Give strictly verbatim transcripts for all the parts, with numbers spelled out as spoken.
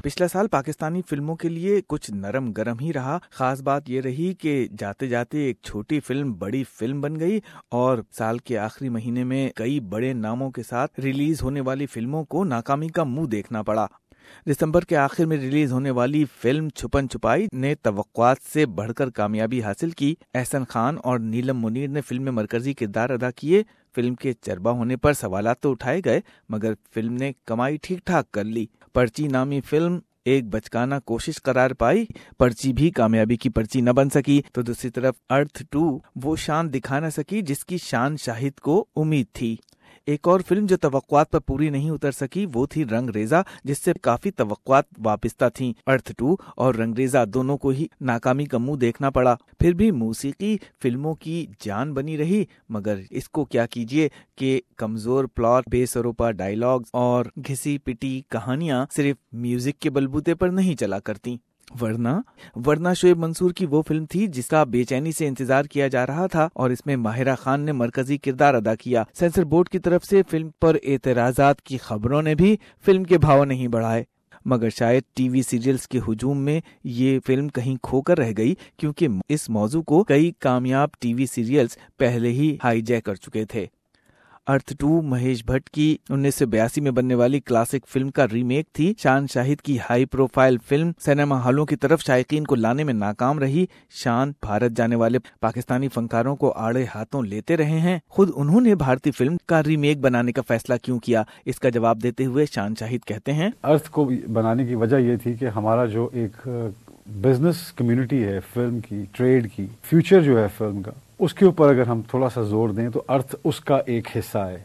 पिछला साल पाकिस्तानी फिल्मों के लिए कुछ नरम गरम ही रहा। खास बात ये रही कि जाते जाते एक छोटी फिल्म बड़ी फिल्म बन गई और साल के आखिरी महीने में कई बड़े नामों के साथ रिलीज होने वाली फिल्मों को नाकामी का मुंह देखना पड़ा। दिसंबर के आखिर में रिलीज होने वाली फिल्म छुपन छुपाई ने तवक्कुआत से बढ़कर कामयाबी हासिल की। एहसन खान और नीलम मुनीर ने फिल्म में मरकजी किरदार अदा किए। फिल्म के चरबा होने पर सवालात तो उठाए गए, मगर फिल्म ने कमाई ठीक ठाक कर ली। पर्ची नामी फिल्म एक बचकाना कोशिश करार पाई। पर्ची भी कामयाबी की पर्ची न बन सकी तो दूसरी तरफ अर्थ टू वो शान दिखा न सकी जिसकी शान शाहिद को उम्मीद थी। एक और फिल्म जो तवक्कुआत पर पूरी नहीं उतर सकी वो थी रंगरेजा, जिससे काफी तवक्कुआत वापिस्ता थीं। अर्थ टू और रंगरेजा दोनों को ही नाकामी का मुंह देखना पड़ा। फिर भी मौसीकी फिल्मों की जान बनी रही, मगर इसको क्या कीजिए कि कमजोर प्लॉट, बेसरोपा डायलॉग्स और घिसी पिटी कहानियां सिर्फ म्यूजिक के बलबूते पर नहीं चला करती। वरना वरना शोएब मंसूर की वो फिल्म थी जिसका बेचैनी से इंतजार किया जा रहा था और इसमें माहिरा खान ने मरकजी किरदार अदा किया। सेंसर बोर्ड की तरफ से फिल्म पर एतराजात की खबरों ने भी फिल्म के भाव नहीं बढ़ाए, मगर शायद टीवी सीरियल्स के हुजूम में ये फिल्म कहीं खोकर रह गई, क्योंकि इस मौजू को कई कामयाब टीवी सीरियल्स पहले ही हाईजैक कर चुके थे। अर्थ टू महेश भट्ट की उन्नीस सौ बयासी में बनने वाली क्लासिक फिल्म का रीमेक थी। शान शाहिद की हाई प्रोफाइल फिल्म सिनेमा हॉलों की तरफ शायकीन को लाने में नाकाम रही। शान भारत जाने वाले पाकिस्तानी फनकारों को आड़े हाथों लेते रहे हैं। खुद उन्होंने भारतीय फिल्म का रीमेक बनाने का फैसला क्यों किया, इसका जवाब देते हुए शान शाहिद कहते हैं, अर्थ को बनाने की वजह ये थी कि हमारा जो एक बिजनेस कम्युनिटी है फिल्म की, ट्रेड की, फ्यूचर जो है फिल्म का, उसके ऊपर अगर हम थोड़ा सा जोर दें तो अर्थ उसका एक हिस्सा है।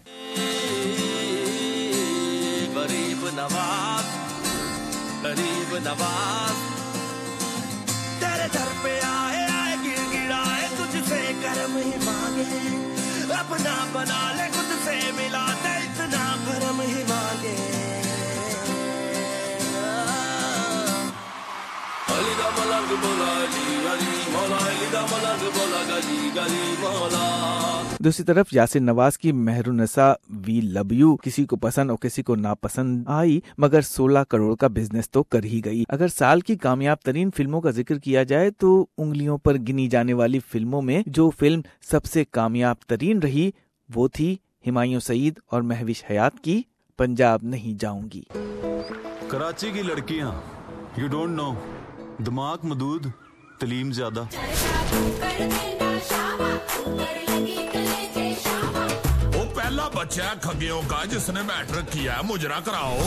गरीब नवाज, गरीब नवाज, तेरे दर पे आए आए गिड़गिड़ाए, तुझसे करम ही मांगे, अपना बना ले खुद से मिला दे, इतना करम ही मांगे। दूसरी तरफ यासिर नवाज की मेहरुन्निसा वी लव यू किसी को पसंद और किसी को नापसंद आई, मगर सोलह करोड़ का बिजनेस तो कर ही गई। अगर साल की कामयाब तरीन फिल्मों का जिक्र किया जाए तो उंगलियों पर गिनी जाने वाली फिल्मों में जो फिल्म सबसे कामयाब तरीन रही वो थी हुमायूं सईद और महविश हयात की पंजाब नहीं जाऊंगी। कराची की लड़कियां, यू डोंट नो, दिमाग मदूद, तलीम ज्यादा। वो पहला बच्चा खगियों का जिसने मैट्रिक किया, मुजरा कराओ।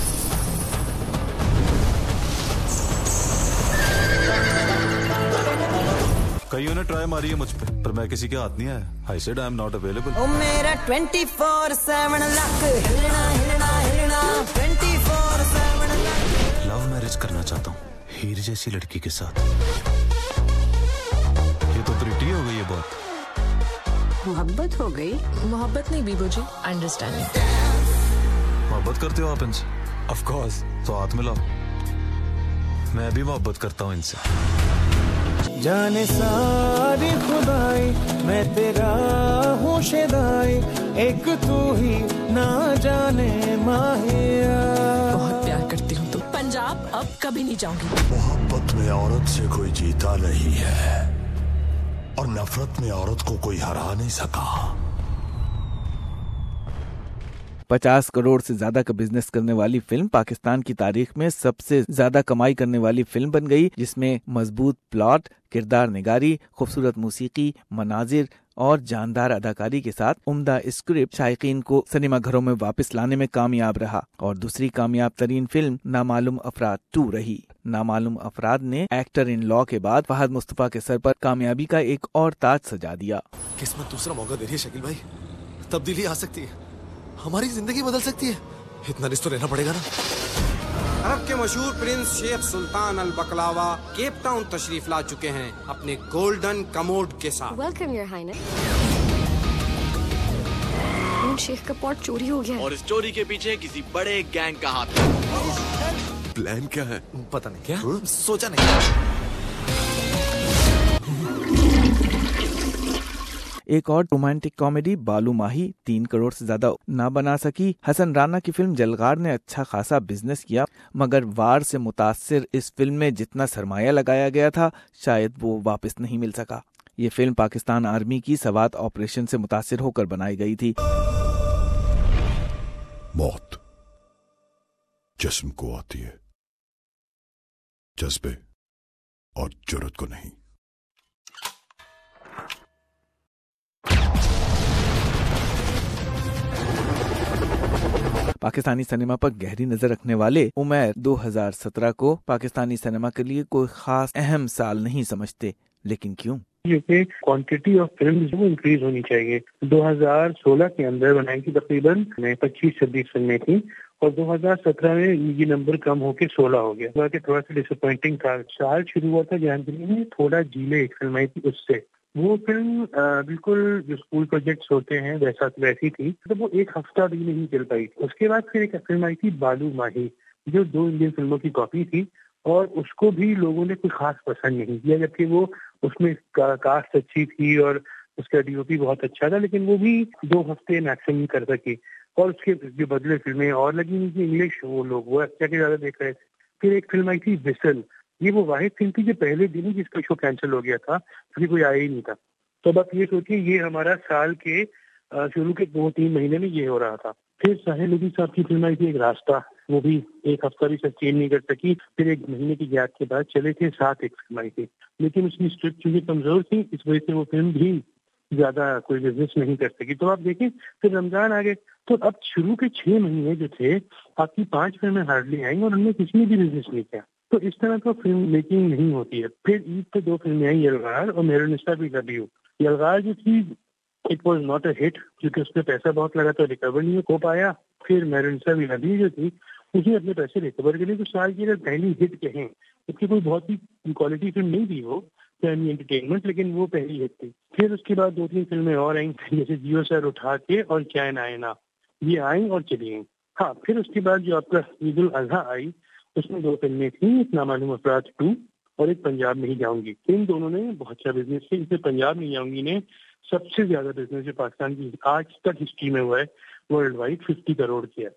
कईयों ने ट्राई मारी है मुझ पे, पर मैं किसी के हाथ नहीं आया। I said I am not available. ओ मेरा ट्वेंटी फोर सेवन लाख हिलना हिलना हिलना, twenty four seven lakh. Love marriage करना चाहता हूँ हीर जैसी लड़की के साथ। ये तो प्रिटी हो गई है बहुत। मोहब्बत हो गई? मोहब्बत नहीं बीबू जी, अंडरस्टैंडिंग। मोहब्बत करते हो आप इनसे? Of course. तो हाथ मिलाओ। मैं भी मोहब्बत करता हूँ इनसे। जाने सारी खुदाई मैं तेरा हूँ शेदाई, एक तू ही ना जाने माहिया। बहुत प्यार करती हूँ तो पंजाब अब कभी नहीं जाऊंगी। मोहब्बत में औरत से कोई जीता नहीं है और नफरत में औरत को कोई हरा नहीं सका। पचास करोड़ से ज्यादा का बिजनेस करने वाली फिल्म पाकिस्तान की तारीख में सबसे ज्यादा कमाई करने वाली फिल्म बन गई, जिसमें मजबूत प्लॉट, किरदार निगारी, खूबसूरत मौसीकी, मनाजिर और जानदार अदाकारी के साथ उम्दा स्क्रिप्ट शायकीन को सिनेमा घरों में वापस लाने में कामयाब रहा। और दूसरी कामयाब तरीन फिल्म नामालूम अफराद टू रही। नामालूम अफराद ने एक्टर इन लॉ के बाद फहद मुस्तफा के सर पर कामयाबी का एक और ताज सजा दिया। किस्मत दूसरा मौका दे रही है शकील भाई, तब्दीली आ सकती है, हमारी जिंदगी बदल सकती है, इतना रिस्क तो लेना पड़ेगा ना। अरब के मशहूर प्रिंस शेख सुल्तान अल बकलावा केप टाउन तशरीफ ला चुके हैं अपने गोल्डन कमोड के साथ। Welcome your highness. शेख का पॉट चोरी हो गया और इस चोरी के पीछे किसी बड़े गैंग का हाथ है। प्लान क्या है? पता नहीं। क्या हुँ? सोचा नहीं। एक और रोमांटिक कॉमेडी बालू माही तीन करोड़ से ज्यादा ना बना सकी। हसन राना की फिल्म जलगार ने अच्छा खासा बिजनेस किया, मगर वार से मुतासिर इस फिल्म में जितना सरमाया लगाया गया था शायद वो वापस नहीं मिल सका। ये फिल्म पाकिस्तान आर्मी की सवात ऑपरेशन से मुतासिर होकर बनाई गई थी। मौत जिस्म को आती है, जज्बे और जुर्रत को नहीं। पाकिस्तानी सिनेमा पर गहरी नजर रखने वाले उमैर दो हज़ार सत्रह को पाकिस्तानी सिनेमा के लिए कोई खास अहम साल नहीं समझते, लेकिन क्यों? क्योंकि क्वांटिटी ऑफ फिल्म्स वो इंक्रीज होनी चाहिए। दो हज़ार सोलह के अंदर बनाई थी तकरीबन पच्चीस छब्बीस फिल्में थी और दो हज़ार सत्रह में ये नंबर कम होकर सोलह हो गया, तो थोड़ा सा डिसअपॉइंटिंग था। साल शुरू हुआ था जनवरी में, थोड़ा जीले एक फिल्म आई थी, उससे वो फिल्म बिल्कुल जो स्कूल प्रोजेक्ट्स होते हैं वैसा वैसी थी, तो वो एक हफ्ता भी नहीं चल पाई। उसके बाद फिर एक फिल्म आई थी बालू माही, जो दो इंडियन फिल्मों की कॉपी थी और उसको भी लोगों ने कोई खास पसंद नहीं किया, जबकि वो उसमें का, कास्ट अच्छी थी और उसका डीओपी बहुत अच्छा था, लेकिन वो भी दो हफ्ते मैक्सिमम कर सकी और उसके जो बदले फिल्में और लगी नहीं थी इंग्लिश, वो लोग वो अच्छा के ज्यादा देख रहे थे। फिर एक फिल्म आई थी विसल, ये वो वाहिद फिल्म थी जो पहले दिन ही जिसका शो कैंसिल हो गया था क्योंकि कोई आया ही नहीं था। तो अब आप ये सोचिए, ये हमारा साल के शुरू के दो तीन महीने में ये हो रहा था। फिर साहिल लोधी साहब की फिल्म आई थी एक रास्ता, वो भी एक हफ्ता भी सस्टेन नहीं कर सकी। फिर एक महीने की गैप के बाद चले थे साथ एक फिल्म आई थी, लेकिन उसकी स्क्रिप्ट चूंकि कमजोर थी, इस वजह से वो फिल्म भी ज्यादा कोई बिजनेस नहीं कर सकी। तो आप देखें फिर रमजान आ गए, तो अब शुरू के छह महीने जो थे आपकी पांच फिल्में हार्डली आई और उनमें किसी ने भी बिजनेस नहीं किया। तो इस तरह का फिल्म मेकिंग नहीं होती है। फिर ईद पे दो फिल्में आई, यलगार और मेहरुनिसा भी लवी हूँ। यलगार जो थी it was not a hit क्योंकि उसमें पैसा बहुत लगा तो रिकवर नहीं हो पाया। फिर मेहरुनिसा भी लवी जो थी उसने अपने पैसे रिकवर करे, तो साल की अगर पहली हिट कहें, उसकी कोई बहुत ही क्वालिटी फिल्म नहीं थी वो फैमिली एंटरटेनमेंट, लेकिन वो पहली हिट थी। फिर उसके बाद दो तीन फिल्में और आई जैसे जियो सर उठा के और चैन आए ना, ये आई और चली गई। हाँ, फिर उसके बाद जो आपका ईद उल अजहा आई, उसमें दो फिल्में थी, एक नामालूम अफराद टू और एक पंजाब नहीं जाऊंगी। इन दोनों ने बहुत अच्छा बिजनेस किया। इसमें पंजाब नहीं जाऊंगी ने सबसे ज्यादा बिजनेस जो पाकिस्तान की आज तक हिस्ट्री में हुआ है वर्ल्ड वाइड, फिफ्टी करोड़ किया।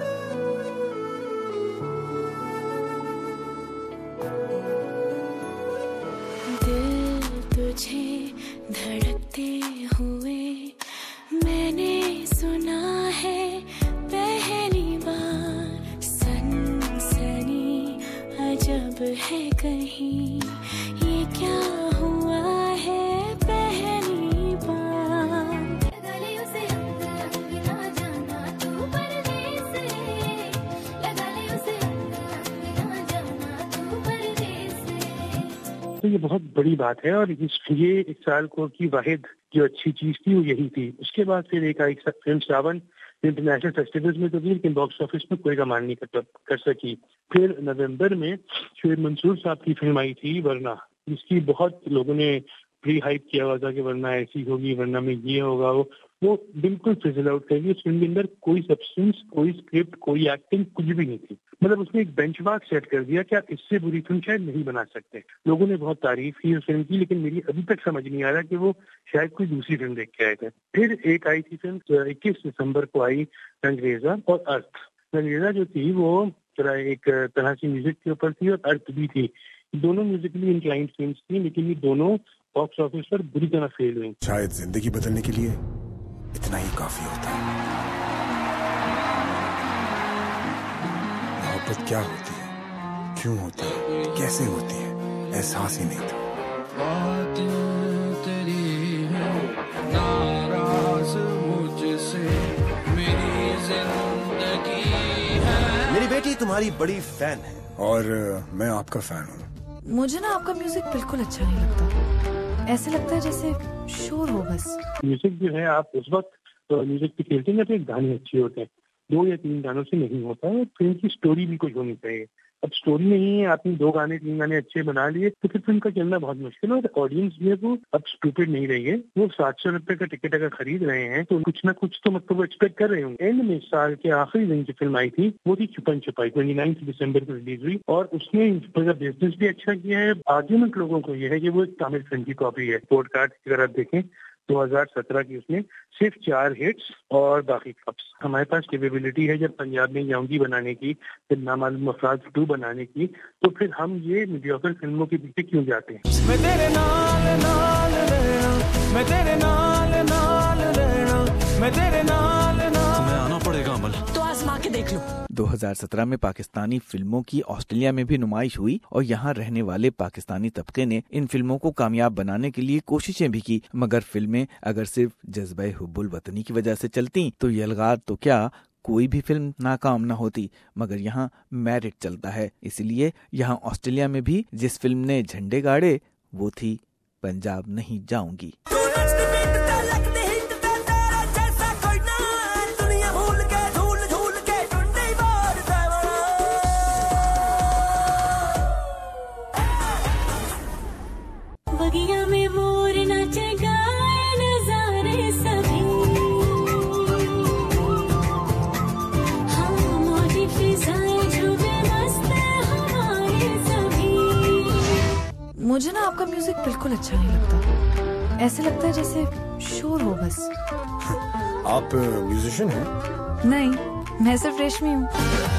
दिल तुझे धड़कते हुए मैंने सुना है पहली बार, सनसनी अजब है कहीं, ये क्या हुआ है पहली बार। गलियों से अंदर अंग ना जाना तू परदेस रे, गलियों से अंदर अंग ना जाना तू परदेस रे। तो ये बहुत बड़ी बात है और इस ये इस साल को की वाहिद जो अच्छी चीज थी वो यही थी। उसके बाद फिर एक आई फिल्म सावन, इंटरनेशनल फेस्टिवल्स में तो थी लेकिन बॉक्स ऑफिस में कोई कमाल नहीं कर, कर सकी। फिर नवंबर में शोएब मंसूर साहब की फिल्म आई थी वरना, जिसकी बहुत लोगों ने प्री हाइप किया हुआ था कि वरना ऐसी होगी, वरना में ये होगा, वो वो बिल्कुल फिजल आउट कर गई। उस फिल्म के अंदर कोई सब्सटेंस, कोई स्क्रिप्ट, कोई एक्टिंग, कुछ भी नहीं थी। मतलब उसने एक बेंचमार्क सेट कर दिया कि आप इससे बुरी फिल्म शायद नहीं बना सकते। लोगों ने बहुत तारीफ की उस फिल्म की, लेकिन मेरी अभी तक समझ नहीं आ रहा कि वो शायद कोई दूसरी फिल्म देख के आए थे। फिर एक आई थी फिल्म इक्कीस दिसंबर को आई, रंगरेजा और अर्थ। रंगरेजा जो थी वो एक तरह से म्यूजिक के ऊपर थी और अर्थ भी थी, दोनों म्यूजिकली इंक्लाइंड फिल्म्स थी, लेकिन ये दोनों बॉक्स ऑफिस पर बुरी तरह फेल हुई। शायद जिंदगी बदलने के लिए इतना ही काफी होता है। मोहब्बत क्या होती है, क्यों होती है, कैसे होती है, एहसास ही नहीं था। मेरी बेटी तुम्हारी बड़ी फैन है और मैं आपका फैन हूँ। मुझे ना आपका म्यूजिक बिल्कुल अच्छा नहीं लगता, ऐसे लगता है जैसे शोर हो बस। म्यूजिक जो है आप उस वक्त तो म्यूजिक पे खेलते हैं जब एक गाने अच्छे होते हैं, दो या तीन गानों से नहीं होता है। फिल्म की स्टोरी भी कुछ होनी चाहिए। अब स्टोरी नहीं है, आपने दो गाने तीन गाने अच्छे बना लिए तो फिर फिल्म का चलना बहुत मुश्किल है। और ऑडियंस जो है वो अब स्टूपिड नहीं रही है, वो सात सौ रुपए का टिकट अगर खरीद रहे हैं तो कुछ ना कुछ तो मतलब वो एक्सपेक्ट कर रहे होंगे। एंड में साल के आखिरी दिन जो फिल्म आई थी वो थी छुपन छुपाई, ट्वेंटी नाइन्थ दिसंबर को रिलीज हुई और उसने बिजनेस भी अच्छा किया है। आर्ग्यूमेंट लोगों को ये है कि वो एक तमिल फिल्म की कॉपी है। पोडकास्ट अगर आप देखें दो हज़ार सत्रह की उसने सिर्फ चार हिट्स और बाकी फ्लॉप्स। हमारे पास कैपेबिलिटी है जब पंजाब में जाऊंगी बनाने की, फिर नामालूम अफराद टू बनाने की, तो फिर हम ये मीडियोकर फिल्मों के पीछे क्यों जाते हैं? मैं तेरे नाल नाल रहना, मैं तेरे नाल नाल रहना, मैं तेरे नाल नाल। तुम्हें आना पड़ेगा अमल। तो आजमा के देख लो। दो हज़ार सत्रह में पाकिस्तानी फिल्मों की ऑस्ट्रेलिया में भी नुमाइश हुई और यहाँ रहने वाले पाकिस्तानी तबके ने इन फिल्मों को कामयाब बनाने के लिए कोशिशें भी की, मगर फिल्में अगर सिर्फ जज्बे हुब्बुल वतनी की वजह से चलती तो यलगार तो क्या कोई भी फिल्म नाकाम न होती। मगर यहाँ मेरिट चलता है, इसलिए यहाँ ऑस्ट्रेलिया में भी जिस फिल्म ने झंडे गाड़े वो थी पंजाब नहीं जाऊंगी। बगिया में मोर नाचे गाए नजारे सभी, हाँ मौजी फिजाएं झूमे मस्त हमारे सभी। मुझे ना आपका म्यूजिक बिल्कुल अच्छा नहीं लगता। ऐसे लगता है जैसे शोर हो बस। आप म्यूजिशियन हैं? नहीं, मैं सिर्फ रेशमी हूँ।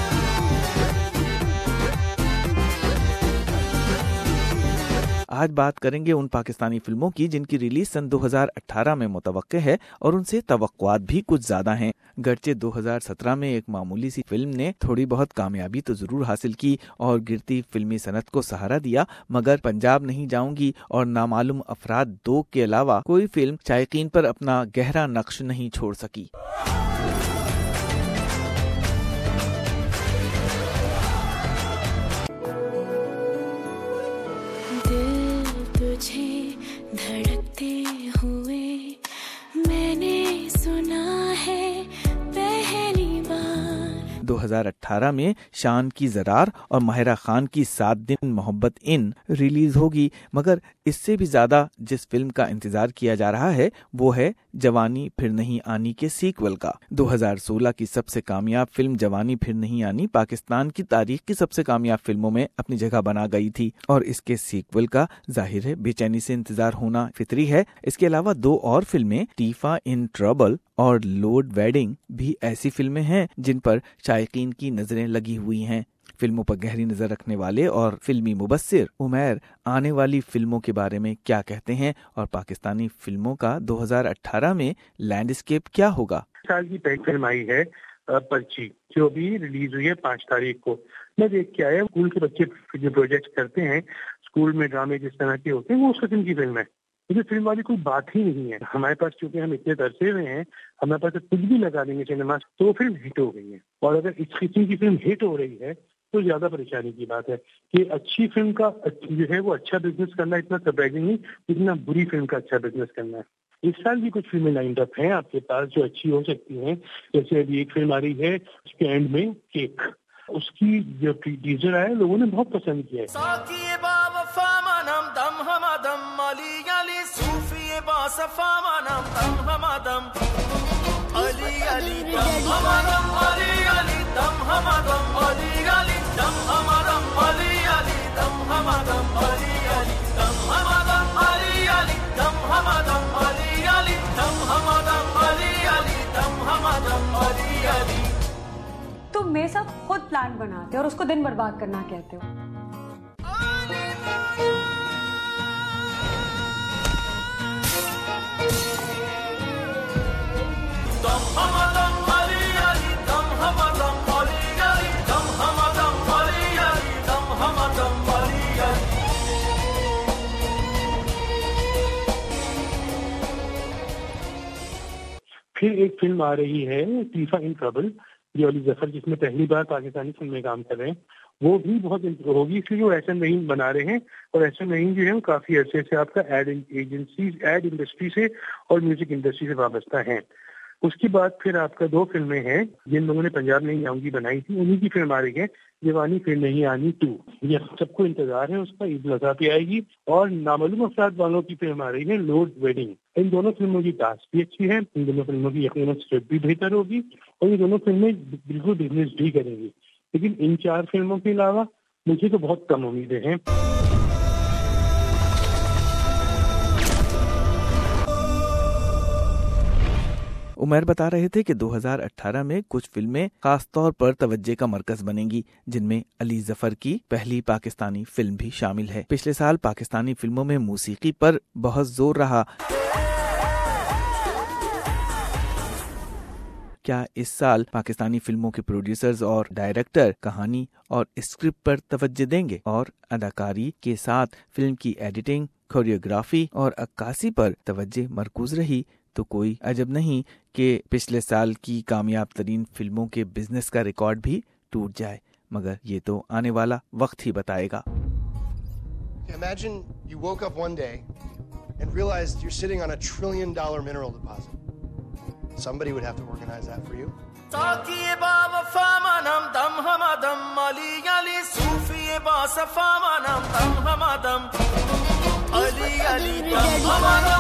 आज बात करेंगे उन पाकिस्तानी फिल्मों की जिनकी रिलीज सन दो हज़ार अठारह में मुतवक्के है और उनसे तवक्कुआत भी कुछ ज्यादा हैं। गरचे दो हज़ार सत्रह में एक मामूली सी फिल्म ने थोड़ी बहुत कामयाबी तो जरूर हासिल की और गिरती फिल्मी सनत को सहारा दिया, मगर पंजाब नहीं जाऊंगी और नामालूम अफराद दो के अलावा कोई फिल्म शायकीन पर अपना गहरा नक्श नहीं छोड़ सकी। तुझे धड़कते हुए मैंने सुना है पहली बार। दो हज़ार अठारह में शान की ज़रार और माहिरा खान की सात दिन मोहब्बत इन रिलीज होगी, मगर इससे भी ज्यादा जिस फिल्म का इंतजार किया जा रहा है वो है जवानी फिर नहीं आनी के सीक्वल का। दो हज़ार सोलह की सबसे कामयाब फिल्म जवानी फिर नहीं आनी पाकिस्तान की तारीख की सबसे कामयाब फिल्मों में अपनी जगह बना गई थी और इसके सीक्वल का जाहिर है बेचैनी से इंतजार होना फितरी है। इसके अलावा दो और फिल्में टीफा इन ट्रबल और लोड वेडिंग भी ऐसी फिल्में हैं जिन पर शायकीन की नजरें लगी हुई हैं। फिल्मों पर गहरी नजर रखने वाले और फिल्मी मुबस्सिर उमैर आने वाली फिल्मों के बारे में क्या कहते हैं और पाकिस्तानी फिल्मों का दो हज़ार अठारह में लैंडस्केप क्या होगा। साल की पहली फिल्म आई है पर्ची, जो भी रिलीज हुई है पाँच तारीख को। मैं देख के आया, स्कूल के बच्चे जो प्रोजेक्ट करते हैं स्कूल में, ड्रामे जिस तरह के होते हैं, वो उस किस्म की फिल्म है। मुझे फिल्म वाली कोई बात ही नहीं है। हमारे पास क्योंकि हम इतने तरसे हुए हैं, हमारे पास कुछ भी लगा देंगे सिनेमा तो वो फिल्म हिट हो गई है। और अगर इस किस्म की फिल्म हिट हो रही है तो ज्यादा परेशानी की बात है कि अच्छी फिल्म का जो है वो अच्छा बिजनेस करना इतना सरप्राइजिंग नहीं जितना बुरी फिल्म का अच्छा बिजनेस करना है। इस साल भी कुछ फिल्में लाइंड अप हैं आपके पास जो अच्छी हो सकती हैं। जैसे अभी एक फिल्म आ रही है, उसके एंड में केक, उसकी जो टीजर आया लोगों ने बहुत पसंद किया है। तुम मेरे साथ खुद प्लान बनाते हो और उसको दिन बर्बाद करना कहते हो। फिर एक फिल्म आ रही है टीफा इन ट्रबल, जो अली जफर जिसमें पहली बार पाकिस्तानी फिल्म में काम कर रहे हैं, वो भी बहुत होगी इसलिए वो एस एन रहीम बना रहे हैं। और एस एन रहीम जो है वो काफी अरसे से आपका एड एजेंसी एड इंडस्ट्री से और म्यूजिक इंडस्ट्री से वाबस्ता है। उसके बाद फिर आपका दो फिल्में हैं जिन लोगों ने पंजाब नहीं जाऊंगी बनाई थी, उन्हीं की फिल्म आ रही है जवानी फिर नहीं आनी टू। ये सबको इंतजार है उसका, ईद लगा पे आएगी। और नामालूम अफराद वालों की फिल्म आ रही है लोड वेडिंग। इन दोनों फिल्मों की कास्ट भी अच्छी है, इन दोनों फिल्मों की यकीनन स्क्रिप्ट भी बेहतर होगी और ये दोनों फिल्में बिल्कुल बिजनेस भी करेंगी। लेकिन इन चार फिल्मों के अलावा मुझे तो बहुत कम उम्मीदें हैं। उमर बता रहे थे कि दो हज़ार अठारह में कुछ फिल्में खास तौर पर तवज्जे का मरकज बनेंगी, जिनमें अली जफर की पहली पाकिस्तानी फिल्म भी शामिल है। पिछले साल पाकिस्तानी फिल्मों में मौसीकी पर बहुत जोर रहा। क्या इस साल पाकिस्तानी फिल्मों के प्रोड्यूसर्स और डायरेक्टर कहानी और स्क्रिप्ट पर तवज्जो देंगे और अदाकारी के साथ फिल्म की एडिटिंग, कोरियोग्राफी और अक्कासी पर तवज्जो मरकूज रही तो कोई अजब नहीं कि पिछले साल की कामयाब तरीन फिल्मों के बिजनेस का रिकॉर्ड भी टूट जाए, मगर ये तो आने वाला वक्त ही बताएगा। Imagine you woke up one day and realized you're sitting on a trillion dollar mineral deposit. Somebody would have to organize that for you. ताकिए बावफा मनम दम हमदम अली अली सूफी बासफा मनम दम हमदम अली अली दम हमदम